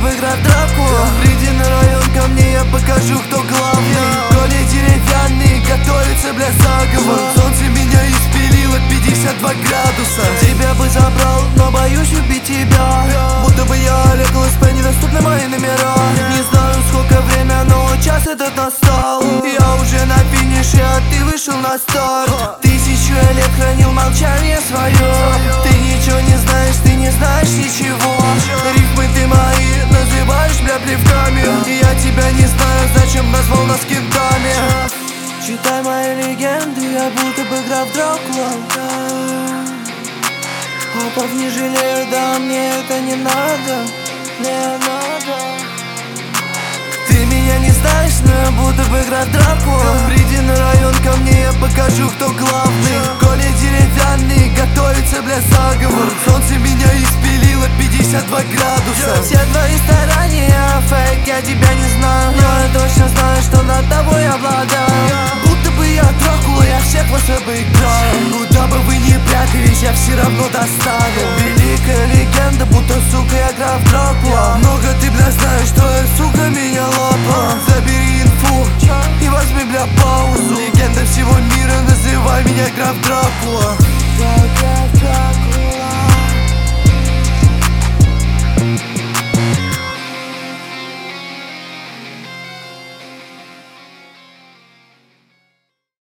бы игра в драку. Приди на район ко мне, я покажу, кто главный. Коли деревянный, готовится, бля, заговор. Солнце меня испилило 52 градуса. Тебя бы забрал, но боюсь убить тебя. Будто бы я Олег ЛСП, недоступны мои номера. Не знаю, сколько время, но час этот настал. Я уже на финише, а ты вышел на старт. 1000 лет хранил молчание свое. Ты ничего не знаешь, ты не знаешь ничего. Рифмы ты мои называешь, бля, плевками. И я тебя не знаю, зачем назвал нас кентами. Читай мои легенды, я будто бы граф Дракула. Попов не жалею, да мне это не надо. Не надо. Ты меня не знаешь, но я будто бы граф Дракула. Приди на район ко мне, я покажу, кто главный. Коля деревянный, готовится, бля, заговор. Солнце меня испилило 52 градуса. Все твои старания фейк, я тебя не знаю. Но я точно знаю, что над тобой я обладаю. Будто бы я Дракула, я всех вас обыграю. Куда бы вы ни прятались, я все равно достану. Великая легенда, будто, сука, я